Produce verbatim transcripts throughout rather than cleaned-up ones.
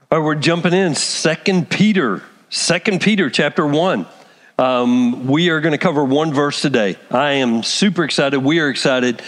All right, we're jumping in. Second Peter, Second Peter chapter one. Um, we are going to cover one verse today. I am super excited. We are excited.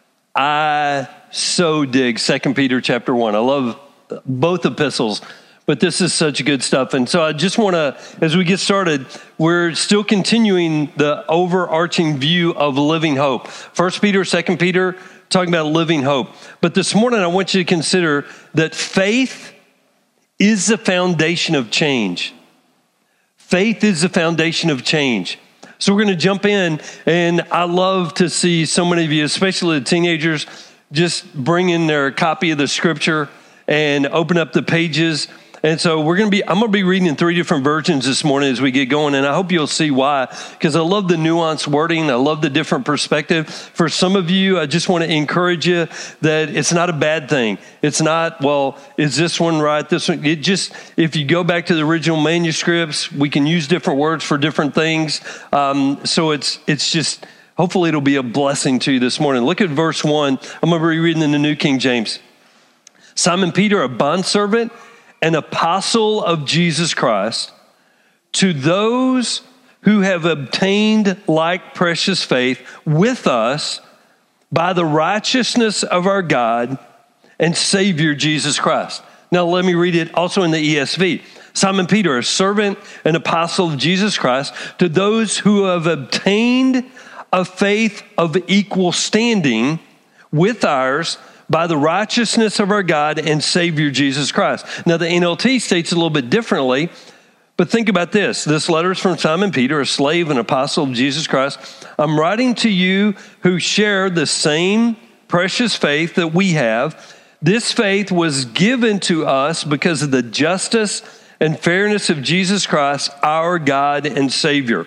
I so dig Second Peter chapter one. I love both epistles, but this is such good stuff. And so I just want to, as we get started, we're still continuing the overarching view of living hope. First Peter, Second Peter, talking about living hope. But this morning, I want you to consider that faith is the foundation of change. Faith is the foundation of change. So we're going to jump in, and I love to see so many of you, especially the teenagers, just bring in their copy of the scripture and open up the pages. And so we're going to be, I'm going to be reading in three different versions this morning as we get going. And I hope you'll see why, because I love the nuanced wording. I love the different perspective. For some of you, I just want to encourage you that it's not a bad thing. It's not, well, is this one right? This one, it just, if you go back to the original manuscripts, we can use different words for different things. Um, so it's, it's just, hopefully it'll be a blessing to you this morning. Look at verse one. I'm going to be reading in the New King James. Simon Peter, a bondservant, an apostle of Jesus Christ, to those who have obtained like precious faith with us by the righteousness of our God and Savior Jesus Christ. Now let me read it also in the E S V. Simon Peter, a servant and apostle of Jesus Christ, to those who have obtained a faith of equal standing with ours by the righteousness of our God and Savior Jesus Christ. Now, the N L T states it a little bit differently, but think about this. This letter is from Simon Peter, a slave and apostle of Jesus Christ. I'm writing to you who share the same precious faith that we have. This faith was given to us because of the justice and fairness of Jesus Christ, our God and Savior.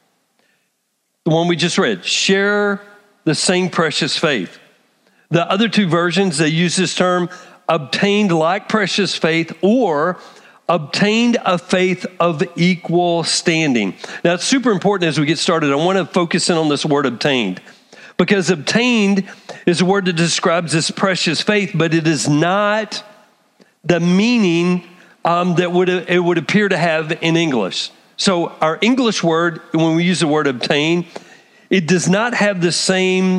The one we just read, share the same precious faith. The other two versions, they use this term, obtained like precious faith, or obtained a faith of equal standing. Now, it's super important as we get started. I want to focus in on this word obtained, because obtained is a word that describes this precious faith, but it is not the meaning um, that would it would appear to have in English. So our English word, when we use the word obtain, it does not have the same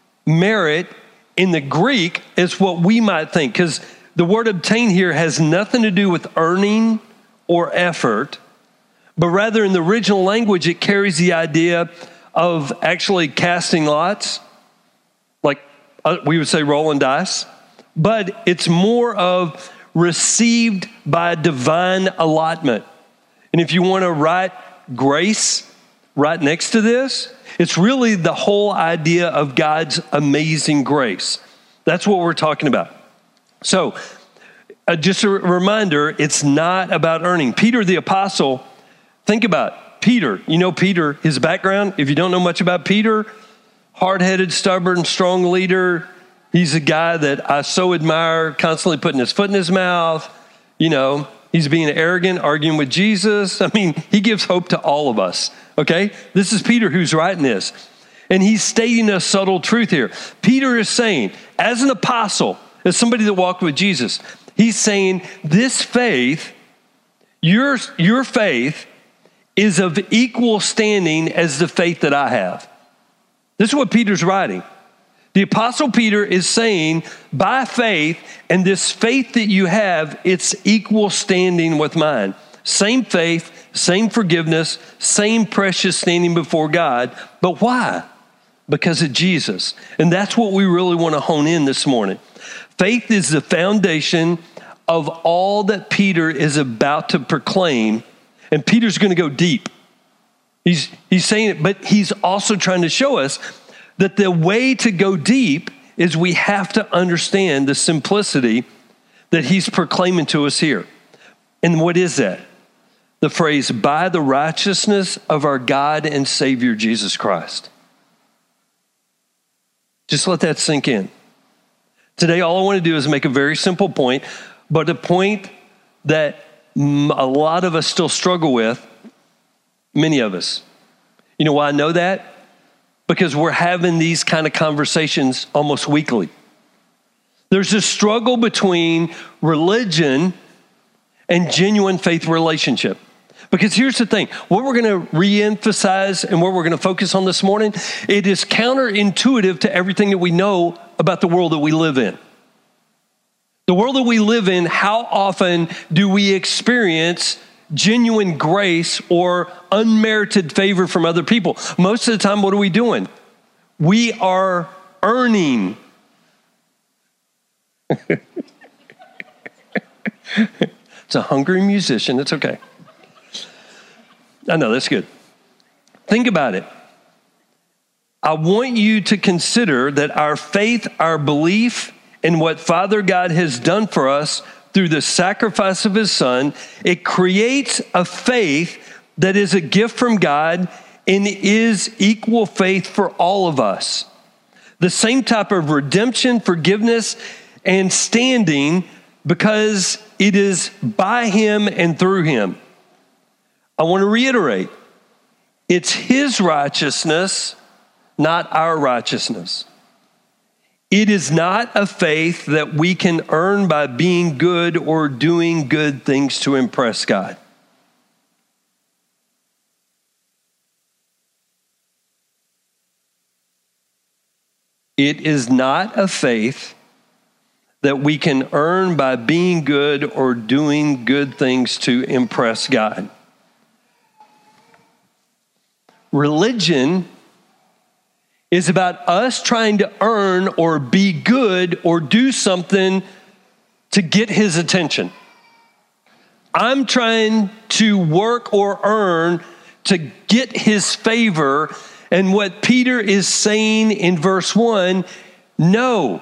merit in the Greek is what we might think, because the word obtain here has nothing to do with earning or effort, but rather in the original language, it carries the idea of actually casting lots, like we would say rolling dice, but it's more of received by divine allotment. And if you want to write grace right next to this, it's really the whole idea of God's amazing grace. That's what we're talking about. So, uh, just a reminder, it's not about earning. Peter the apostle, think about Peter. You know Peter, his background. If you don't know much about Peter, hard-headed, stubborn, strong leader. He's a guy that I so admire, constantly putting his foot in his mouth. You know, he's being arrogant, arguing with Jesus. I mean, he gives hope to all of us. Okay, this is Peter who's writing this. And he's stating a subtle truth here. Peter is saying, as an apostle, as somebody that walked with Jesus, he's saying this faith, your, your faith is of equal standing as the faith that I have. This is what Peter's writing. The apostle Peter is saying, by faith, and this faith that you have, it's equal standing with mine. Same faith, same forgiveness, same precious standing before God. But why? Because of Jesus. And that's what we really want to hone in this morning. Faith is the foundation of all that Peter is about to proclaim. And Peter's going to go deep. He's, he's saying it, but he's also trying to show us that the way to go deep is we have to understand the simplicity that he's proclaiming to us here. And what is that? The phrase, by the righteousness of our God and Savior, Jesus Christ. Just let that sink in. Today, all I want to do is make a very simple point, but a point that a lot of us still struggle with, many of us. You know why I know that? Because we're having these kind of conversations almost weekly. There's a struggle between religion and genuine faith relationship. Because here's the thing, what we're going to reemphasize and what we're going to focus on this morning, it is counterintuitive to everything that we know about the world that we live in. The world that we live in, how often do we experience genuine grace or unmerited favor from other people? Most of the time, what are we doing? We are earning. It's a hungry musician. It's okay. I know, that's good. Think about it. I want you to consider that our faith, our belief in what Father God has done for us through the sacrifice of his Son, it creates a faith that is a gift from God and is equal faith for all of us. The same type of redemption, forgiveness, and standing because it is by him and through him. I want to reiterate, it's his righteousness, not our righteousness. It is not a faith that we can earn by being good or doing good things to impress God. It is not a faith that we can earn by being good or doing good things to impress God. Religion is about us trying to earn or be good or do something to get his attention. I'm trying to work or earn to get his favor. And what Peter is saying in verse one, no,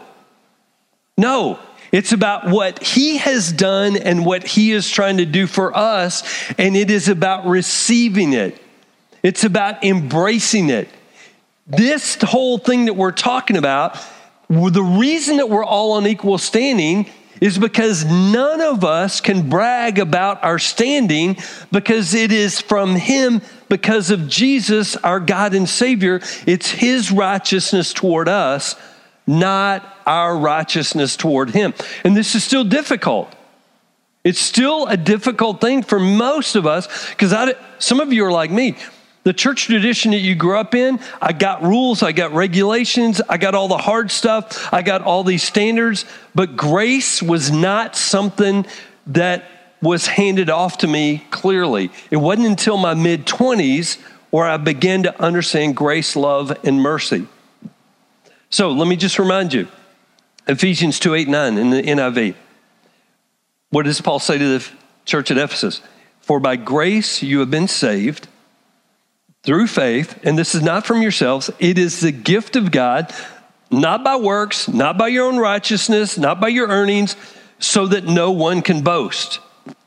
no. It's about what he has done and what he is trying to do for us. And it is about receiving it. It's about embracing it. This whole thing that we're talking about, the reason that we're all on equal standing is because none of us can brag about our standing because it is from him, because of Jesus, our God and Savior. It's his righteousness toward us, not our righteousness toward him. And this is still difficult. It's still a difficult thing for most of us because some of you are like me. The church tradition that you grew up in, I got rules, I got regulations, I got all the hard stuff, I got all these standards, but grace was not something that was handed off to me clearly. It wasn't until my mid-twenties where I began to understand grace, love, and mercy. So let me just remind you, Ephesians two, eight, nine in the N I V. What does Paul say to the church at Ephesus? For by grace you have been saved through faith, and this is not from yourselves. It is the gift of God, not by works, not by your own righteousness, not by your earnings, so that no one can boast.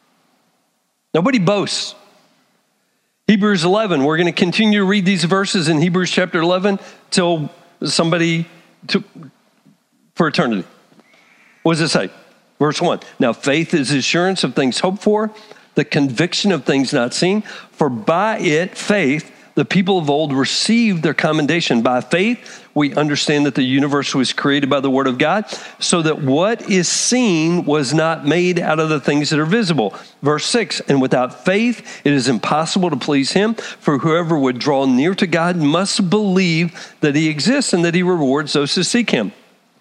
Nobody boasts. Hebrews eleven, we're going to continue to read these verses in Hebrews chapter eleven till somebody, to, for eternity. What does it say? Verse one, now faith is assurance of things hoped for, the conviction of things not seen, for by it, faith, the people of old received their commendation. By faith, we understand that the universe was created by the word of God, so that what is seen was not made out of the things that are visible. Verse six, and without faith, it is impossible to please him, for whoever would draw near to God must believe that he exists and that he rewards those who seek him.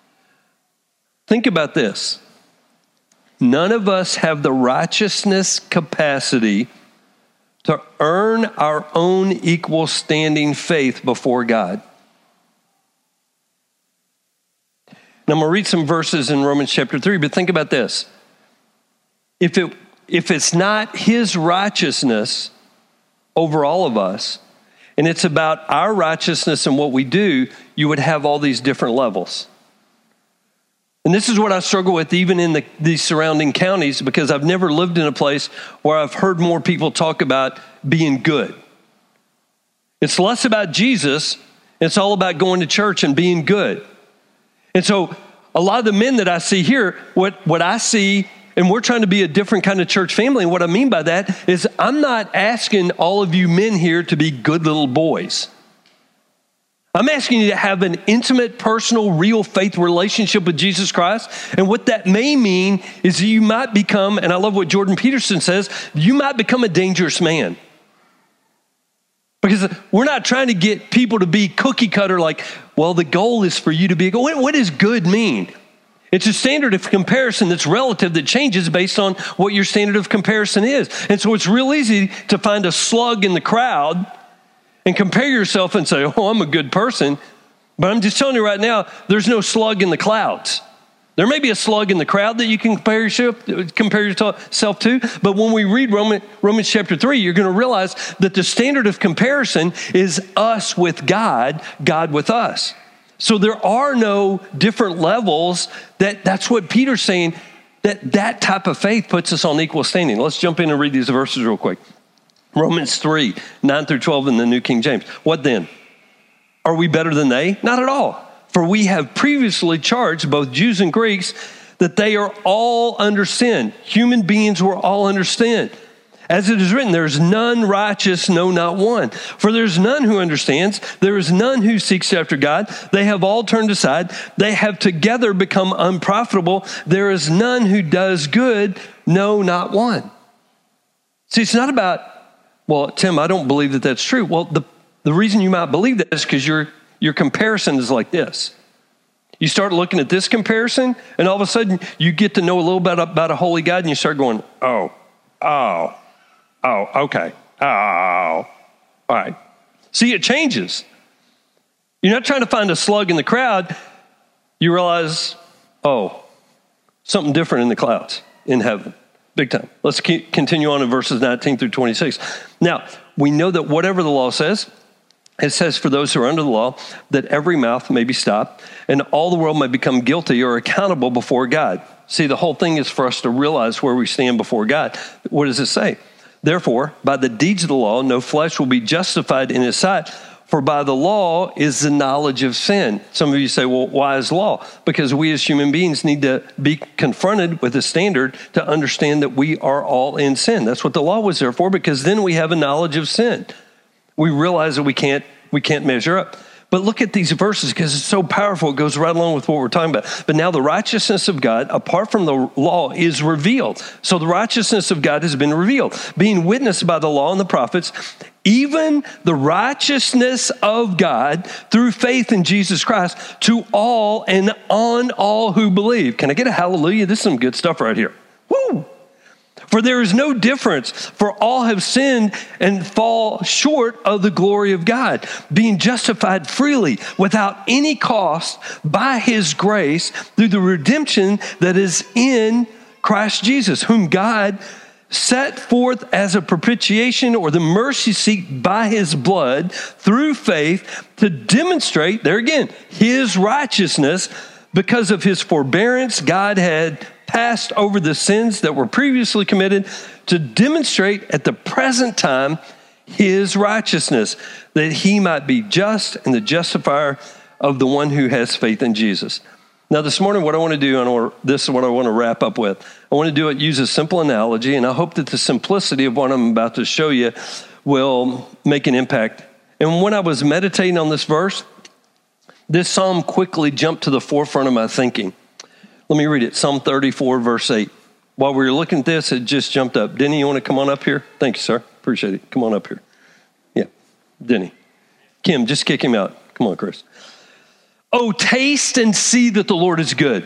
Think about this. None of us have the righteousness capacity to earn our own equal standing faith before God. Now, I'm going to read some verses in Romans chapter three, but think about this. If it, if it's not his righteousness over all of us, and it's about our righteousness and what we do, you would have all these different levels. And this is what I struggle with even in the, these surrounding counties, because I've never lived in a place where I've heard more people talk about being good. It's less about Jesus. It's all about going to church and being good. And so a lot of the men that I see here, what, what I see, and we're trying to be a different kind of church family. And what I mean by that is I'm not asking all of you men here to be good little boys. I'm asking you to have an intimate, personal, real faith relationship with Jesus Christ. And what that may mean is that you might become, and I love what Jordan Peterson says, you might become a dangerous man. Because we're not trying to get people to be cookie cutter like, well, the goal is for you to be, what, what does good mean? It's a standard of comparison that's relative that changes based on what your standard of comparison is. And so it's real easy to find a slug in the crowd and compare yourself and say, oh, I'm a good person. But I'm just telling you right now, there's no slug in the clouds. There may be a slug in the crowd that you can compare yourself, compare yourself to. But when we read Roman, Romans chapter three, you're going to realize that the standard of comparison is us with God, God with us. So there are no different levels. That, that's what Peter's saying, that that type of faith puts us on equal standing. Let's jump in and read these verses real quick. Romans three, nine through twelve in the New King James. What then? Are we better than they? Not at all. For we have previously charged both Jews and Greeks that they are all under sin. Human beings were all under sin. As it is written, there is none righteous, no, not one. For there is none who understands. There is none who seeks after God. They have all turned aside. They have together become unprofitable. There is none who does good, no, not one. See, it's not about, well, Tim, I don't believe that that's true. Well, the, the reason you might believe that is because your, your comparison is like this. You start looking at this comparison, and all of a sudden you get to know a little bit about a holy God, and you start going, oh, oh, oh, okay, oh, all right. See, it changes. You're not trying to find a slug in the crowd. You realize, oh, something different in the clouds, in heaven. Big time. Let's keep, continue on in verses nineteen through twenty-six. Now, we know that whatever the law says, it says for those who are under the law, that every mouth may be stopped, and all the world may become guilty or accountable before God. See, the whole thing is for us to realize where we stand before God. What does it say? Therefore, by the deeds of the law, no flesh will be justified in his sight, for by the law is the knowledge of sin. Some of you say, well, why is law? Because we as human beings need to be confronted with a standard to understand that we are all in sin. That's what the law was there for, because then we have a knowledge of sin. We realize that we can't, we can't measure up. But look at these verses because it's so powerful. It goes right along with what we're talking about. But now the righteousness of God, apart from the law, is revealed. So the righteousness of God has been revealed, being witnessed by the law and the prophets, even the righteousness of God through faith in Jesus Christ to all and on all who believe. Can I get a hallelujah? This is some good stuff right here. Woo! For there is no difference, for all have sinned and fall short of the glory of God, being justified freely without any cost by his grace through the redemption that is in Christ Jesus, whom God set forth as a propitiation or the mercy seat by his blood through faith to demonstrate, there again, his righteousness. Because of his forbearance, God had passed over the sins that were previously committed to demonstrate at the present time his righteousness, that he might be just and the justifier of the one who has faith in Jesus. Now this morning, what I want to do, and this is what I want to wrap up with. I want to do it, use a simple analogy, and I hope that the simplicity of what I'm about to show you will make an impact. And when I was meditating on this verse, this psalm quickly jumped to the forefront of my thinking. Let me read it. Psalm thirty-four, verse eight. While we were looking at this, it just jumped up. Denny, you want to come on up here? Thank you, sir. Appreciate it. Come on up here. Yeah, Denny. Kim, just kick him out. Come on, Chris. Oh, taste and see that the Lord is good.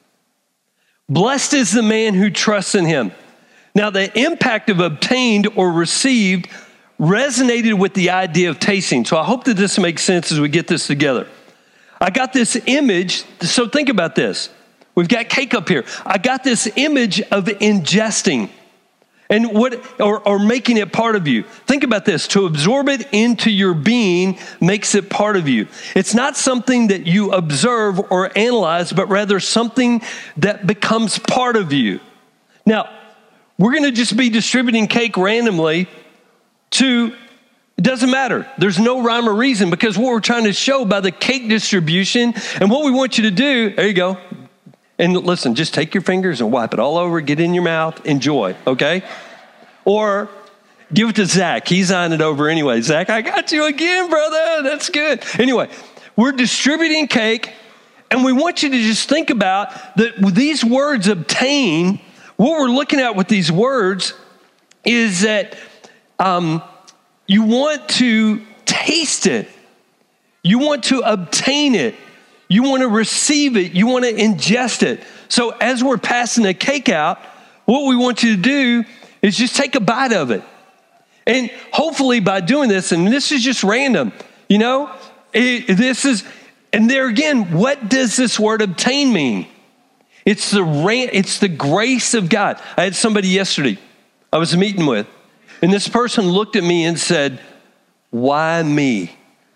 Blessed is the man who trusts in him. Now, the impact of obtained or received resonated with the idea of tasting. So I hope that this makes sense as we get this together. I got this image, so think about this. We've got cake up here. I got this image of ingesting and what, or, or making it part of you. Think about this. To absorb it into your being makes it part of you. It's not something that you observe or analyze, but rather something that becomes part of you. Now, we're going to just be distributing cake randomly to, it doesn't matter. There's no rhyme or reason, because what we're trying to show by the cake distribution and what we want you to do, there you go. And listen, just take your fingers and wipe it all over, get it in your mouth, enjoy, okay? Or give it to Zach. He's eyeing it over anyway. Zach, I got you again, brother. That's good. Anyway, we're distributing cake, and we want you to just think about that these words obtain. What we're looking at with these words is that um, you want to taste it. You want to obtain it. You want to receive it. You want to ingest it. So as we're passing the cake out, what we want you to do is just take a bite of it. And hopefully by doing this, and this is just random, you know, it, this is, and there again, what does this word obtain mean? It's the it's the grace of God. I had somebody yesterday I was meeting with, and this person looked at me and said, why me?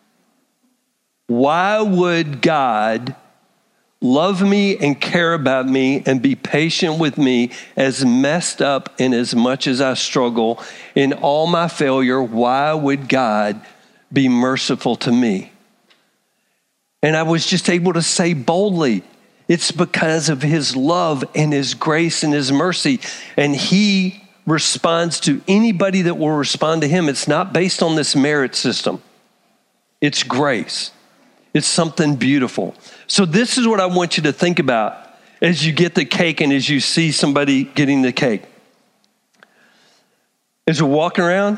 Why would God love me and care about me and be patient with me as messed up and as much as I struggle in all my failure? Why would God be merciful to me? And I was just able to say boldly, it's because of his love and his grace and his mercy. And he responds to anybody that will respond to him. It's not based on this merit system. It's grace. It's something beautiful. So this is what I want you to think about as you get the cake and as you see somebody getting the cake. As we're walking around,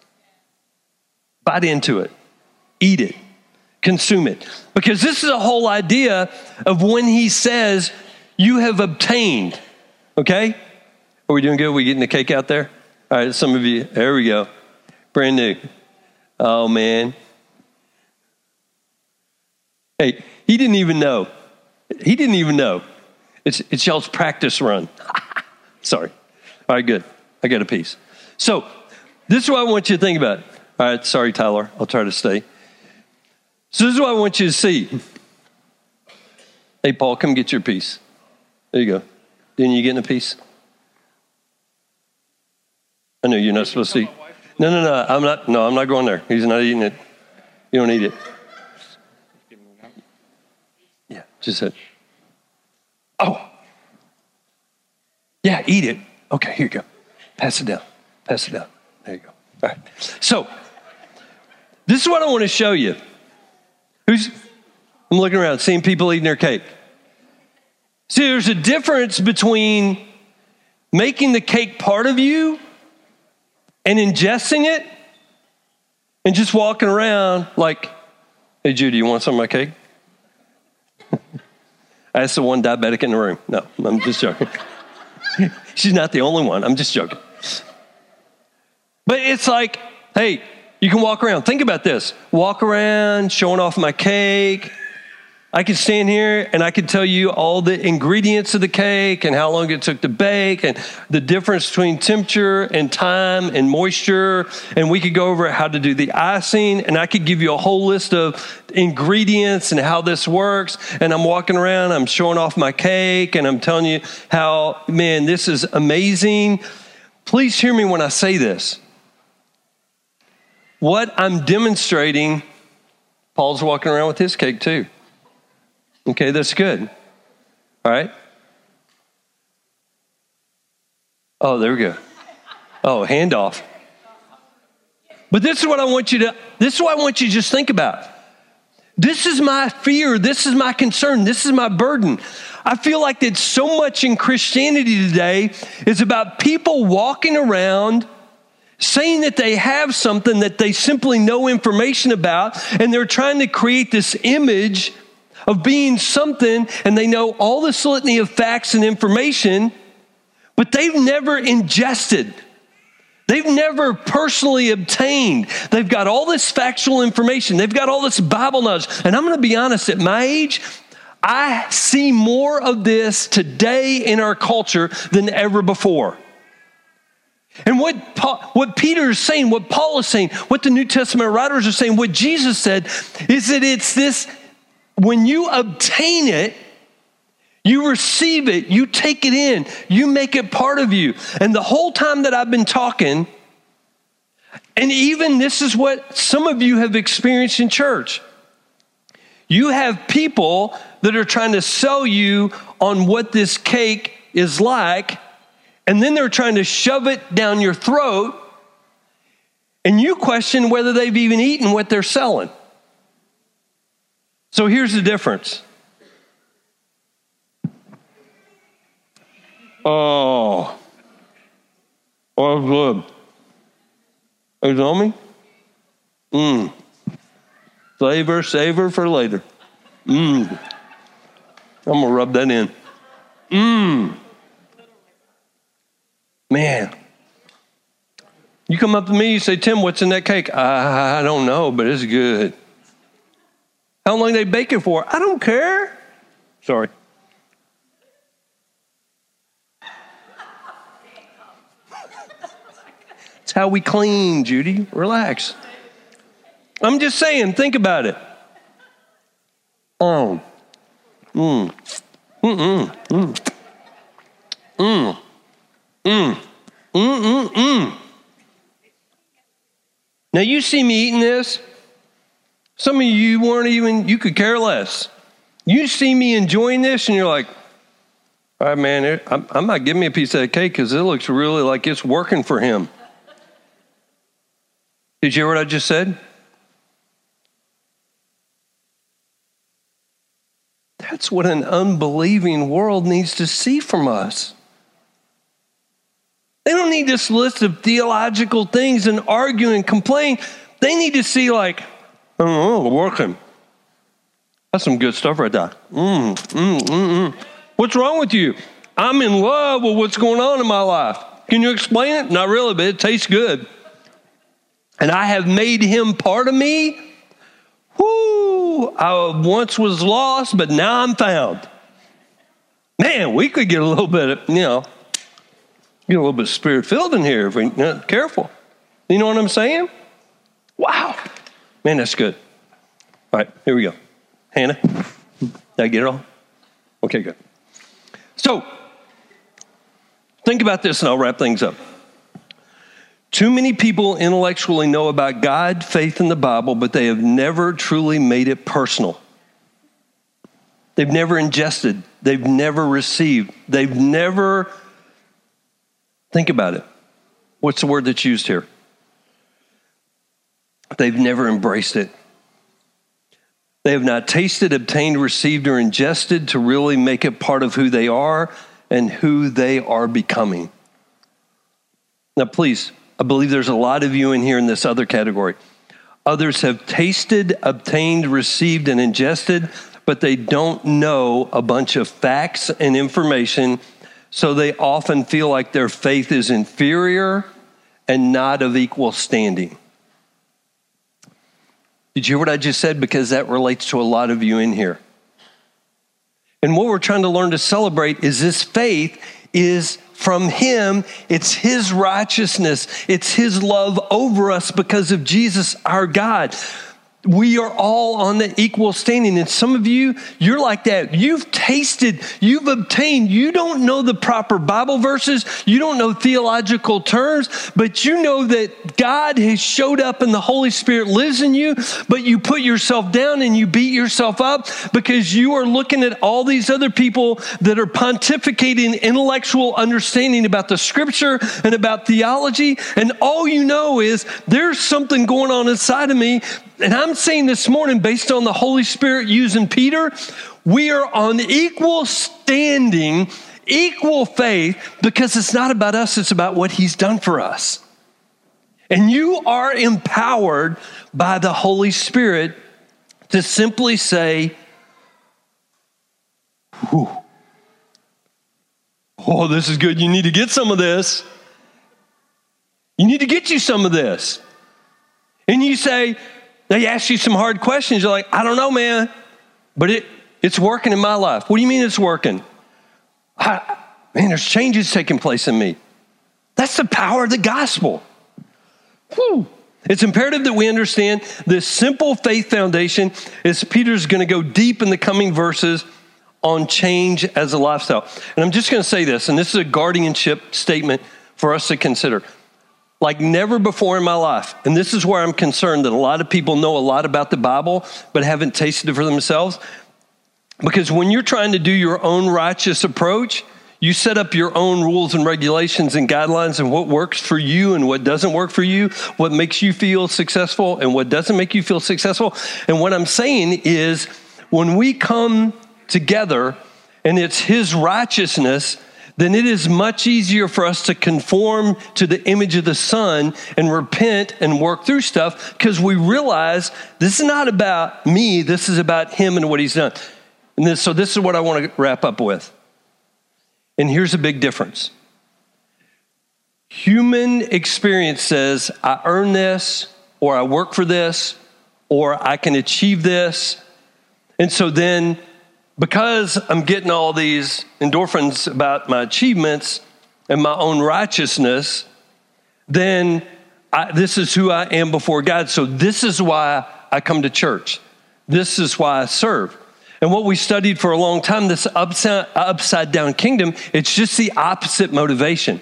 bite into it, eat it, consume it. Because this is a whole idea of when he says, you have obtained, okay? Are we doing good? Are we getting the cake out there? All right, some of you, there we go. Brand new. Oh, man. Hey, he didn't even know. He didn't even know. It's, it's y'all's practice run. Sorry. All right, good. I got a piece. So this is what I want you to think about. All right, sorry, Tyler. I'll try to stay. So this is what I want you to see. Hey, Paul, come get your piece. There you go. Didn't you get a piece? I know you're not supposed to eat. No, no, no. I'm not. No, I'm not going there. He's not eating it. You don't eat it. Yeah, just said. Oh. Yeah, eat it. Okay, here you go. Pass it down. Pass it down. There you go. All right. So this is what I want to show you. Who's? I'm looking around, seeing people eating their cake. See, there's a difference between making the cake part of you and ingesting it and just walking around like, hey, Judy, you want some of my cake? I asked the one diabetic in the room. No, I'm just joking. She's not the only one. I'm just joking. But it's like, hey, you can walk around. Think about this. Walk around, showing off my cake. I could stand here and I could tell you all the ingredients of the cake and how long it took to bake and the difference between temperature and time and moisture. And we could go over how to do the icing, and I could give you a whole list of ingredients and how this works. And I'm walking around, I'm showing off my cake, and I'm telling you how, man, this is amazing. Please hear me when I say this. What I'm demonstrating, Paul's walking around with his cake too. Okay, that's good. All right. Oh, there we go. Oh, handoff. But this is what I want you to, this is what I want you to just think about. This is my fear. This is my concern. This is my burden. I feel like that so much in Christianity today is about people walking around saying that they have something that they simply know information about, and they're trying to create this image of being something, and they know all this litany of facts and information, but they've never ingested. They've never personally obtained. They've got all this factual information. They've got all this Bible knowledge. And I'm going to be honest, at my age, I see more of this today in our culture than ever before. And what Paul, what Peter is saying, what Paul is saying, what the New Testament writers are saying, what Jesus said, is that it's this, when you obtain it, you receive it, you take it in, you make it part of you. And the whole time that I've been talking, and even this is what some of you have experienced in church. You have people that are trying to sell you on what this cake is like, and then they're trying to shove it down your throat, and you question whether they've even eaten what they're selling. So here's the difference. Oh, oh, good. Are you on me? Mmm. Flavor, savor for later. Mmm. I'm going to rub that in. Mmm. Man. You come up to me, you say, Tim, what's in that cake? I, I don't know, but it's good. How long they bake it for? I don't care. Sorry. It's how we clean, Judy. Relax. I'm just saying, think about it. Oh. Mmm. Mm-mm. Mm. Mm. Mm. Mm-mm-mm. Now, you see me eating this. Some of you weren't even, you could care less. You see me enjoying this, and you're like, all right, man, it, I, I might give me a piece of that cake because it looks really like it's working for him. Did you hear what I just said? That's what an unbelieving world needs to see from us. They don't need this list of theological things and argue and complain. They need to see like, oh, working. That's some good stuff right there. Mm, mm, mm, mm. What's wrong with you? I'm in love with what's going on in my life. Can you explain it? Not really, but it tastes good. And I have made him part of me. Whoo, I once was lost, but now I'm found. Man, we could get a little bit of, you know, get a little bit spirit-filled in here if we're not careful. You know what I'm saying? Wow. Man, that's good. All right, here we go. Hannah, did I get it all? Okay, good. So, think about this and I'll wrap things up. Too many people intellectually know about God, faith, and the Bible, but they have never truly made it personal. They've never ingested. They've never received. They've never, think about it. What's the word that's used here? They've never embraced it. They have not tasted, obtained, received, or ingested to really make it part of who they are and who they are becoming. Now, please, I believe there's a lot of you in here in this other category. Others have tasted, obtained, received, and ingested, but they don't know a bunch of facts and information, so they often feel like their faith is inferior and not of equal standing. Did you hear what I just said? Because that relates to a lot of you in here. And what we're trying to learn to celebrate is this faith is from him. It's his righteousness. It's his love over us because of Jesus, our God. We are all on the equal standing. And some of you, you're like that. You've tasted, you've obtained. You don't know the proper Bible verses. You don't know theological terms, but you know that God has showed up and the Holy Spirit lives in you, but you put yourself down and you beat yourself up because you are looking at all these other people that are pontificating intellectual understanding about the scripture and about theology. And all you know is there's something going on inside of me. And I'm saying this morning, based on the Holy Spirit using Peter, we are on equal standing, equal faith, because it's not about us, it's about what he's done for us. And you are empowered by the Holy Spirit to simply say, whew, oh, this is good. You need to get some of this. You need to get you some of this. And you say, they ask you some hard questions. You're like, I don't know, man, but it it's working in my life. What do you mean it's working? I, man, there's changes taking place in me. That's the power of the gospel. Whew. It's imperative that we understand this simple faith foundation as Peter's going to go deep in the coming verses on change as a lifestyle. And I'm just going to say this, and this is a guardianship statement for us to consider. Like never before in my life. And this is where I'm concerned that a lot of people know a lot about the Bible, but haven't tasted it for themselves. Because when you're trying to do your own righteous approach, you set up your own rules and regulations and guidelines and what works for you and what doesn't work for you, what makes you feel successful and what doesn't make you feel successful. And what I'm saying is when we come together and it's his righteousness, then it is much easier for us to conform to the image of the Son and repent and work through stuff because we realize this is not about me, this is about him and what he's done. And this, so this is what I want to wrap up with. And here's a big difference. Human experience says, I earn this, or I work for this, or I can achieve this. And so then, because I'm getting all these endorphins about my achievements and my own righteousness, then I, this is who I am before God. So this is why I come to church. This is why I serve. And what we studied for a long time, this upside, upside down kingdom, it's just the opposite motivation.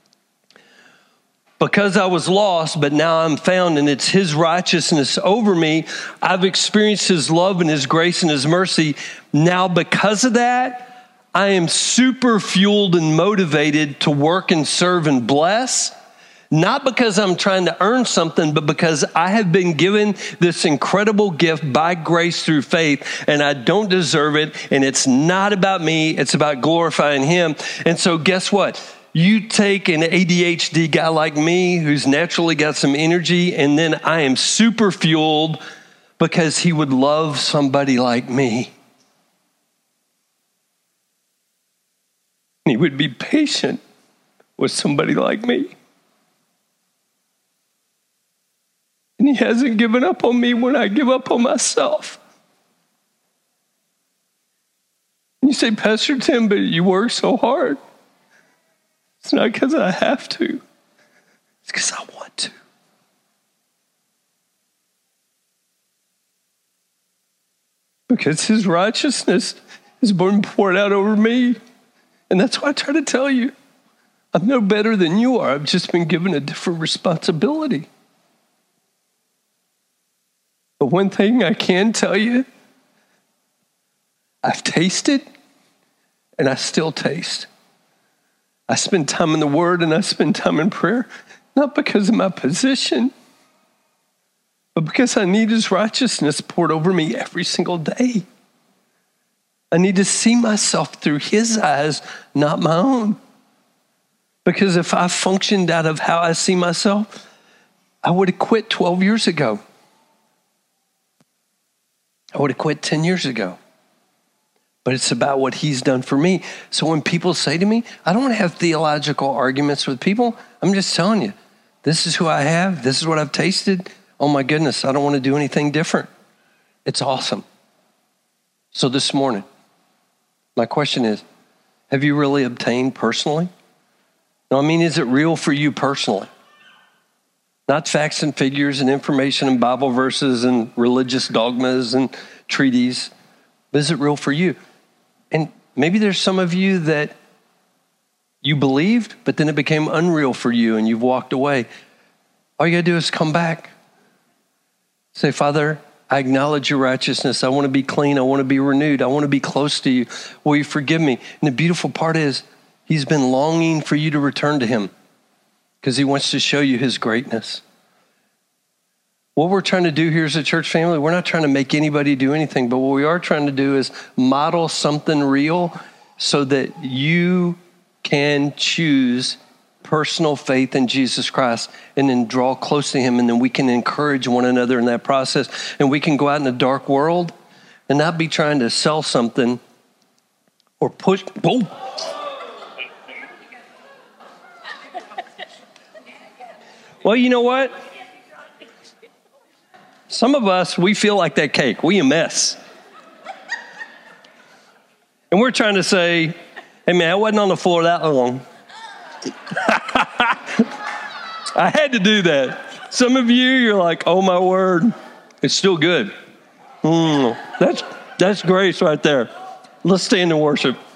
Because I was lost, but now I'm found, and it's his righteousness over me. I've experienced his love and his grace and his mercy. Now, because of that, I am super fueled and motivated to work and serve and bless. Not because I'm trying to earn something, but because I have been given this incredible gift by grace through faith, and I don't deserve it. And it's not about me. It's about glorifying him. And so guess what? You take an A D H D guy like me who's naturally got some energy, and then I am super fueled because he would love somebody like me. He would be patient with somebody like me. And he hasn't given up on me when I give up on myself. And you say, Pastor Tim, but you work so hard. It's not because I have to. It's because I want to. Because his righteousness has been poured out over me. And that's why I try to tell you, I'm no better than you are. I've just been given a different responsibility. But one thing I can tell you, I've tasted and I still taste. I spend time in the Word and I spend time in prayer, not because of my position, but because I need his righteousness poured over me every single day. I need to see myself through his eyes, not my own. Because if I functioned out of how I see myself, I would have quit twelve years ago. I would have quit ten years ago. But it's about what he's done for me. So when people say to me, I don't want to have theological arguments with people. I'm just telling you, this is who I have. This is what I've tasted. Oh my goodness, I don't want to do anything different. It's awesome. So this morning, my question is, have you really obtained personally? No, I mean, is it real for you personally? Not facts and figures and information and Bible verses and religious dogmas and treaties. But is it real for you? And maybe there's some of you that you believed, but then it became unreal for you and you've walked away. All you got to do is come back. Say, Father, I acknowledge your righteousness. I want to be clean. I want to be renewed. I want to be close to you. Will you forgive me? And the beautiful part is he's been longing for you to return to him because he wants to show you his greatness. What we're trying to do here as a church family, we're not trying to make anybody do anything, but what we are trying to do is model something real so that you can choose personal faith in Jesus Christ and then draw close to him, and then we can encourage one another in that process, and we can go out in the dark world and not be trying to sell something or push. Whoa. Well, you know what? Some of us, we feel like that cake. We a mess. And we're trying to say, hey man, I wasn't on the floor that long. I had to do that. Some of you, you're like, oh my word, it's still good. Mm, that's, that's grace right there. Let's stand and worship.